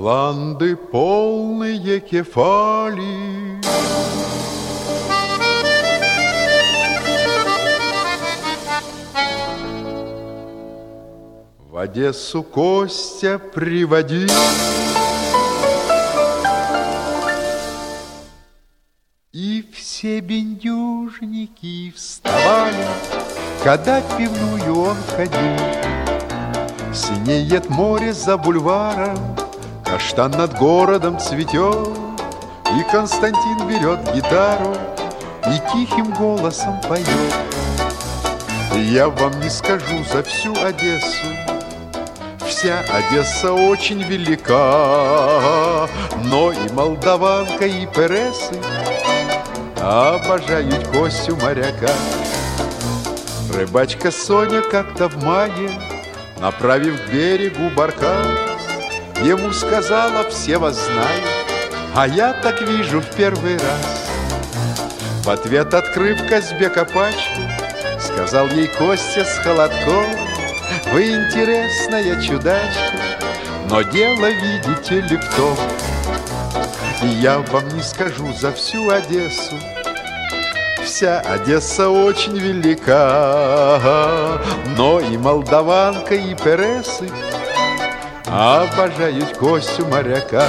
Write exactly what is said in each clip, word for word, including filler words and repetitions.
Баланды полные кефали, в Одессу Костя приводил. И все бендюжники вставали, когда в пивную он ходил. Синеет море за бульваром, каштан над городом цветет, и Константин берет гитару и тихим голосом поет. Я вам не скажу за всю Одессу, вся Одесса очень велика, но и молдаванка, и пересы обожают Костю моряка. Рыбачка Соня как-то в мае, направив к берегу баркас, ему сказала: все вас знают, а я так вижу в первый раз. В ответ, открыв Казбека пачку, сказал ей Костя с холодком: вы интересная чудачка, но дело, видите ли, в том, я вам не скажу за всю Одессу, вся Одесса очень велика, но и молдаванка, и пересы обожают Костю моряка.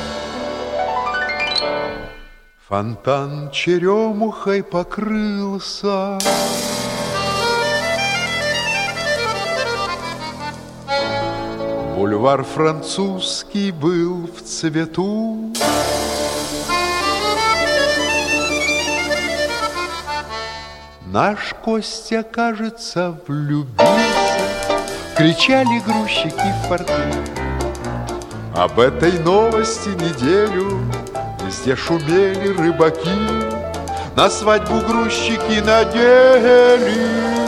Фонтан черемухой покрылся, бульвар французский был в цвету. Наш Костя, кажется, влюбился, кричали грузчики в порту. Об этой новости неделю везде шумели рыбаки, на свадьбу грузчики надели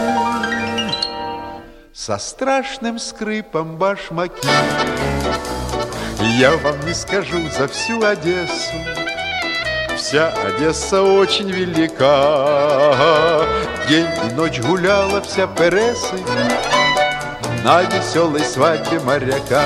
со страшным скрипом башмаки. Я вам не скажу за всю Одессу, вся Одесса очень велика, день и ночь гуляла вся пересы на веселой свадьбе моряка.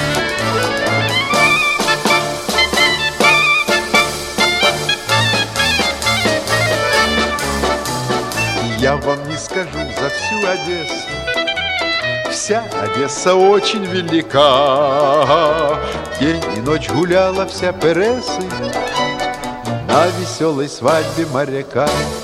Я вам не скажу за всю Одессу, вся Одесса очень велика, день и ночь гуляла вся пересы на веселой свадьбе моряка.